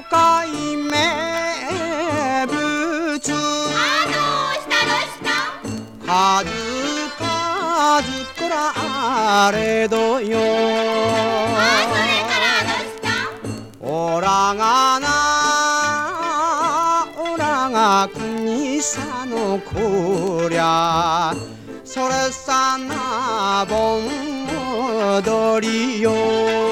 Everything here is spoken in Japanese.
海名物数々こられどよおらがなおらが国さのこりゃそれさな盆踊りよ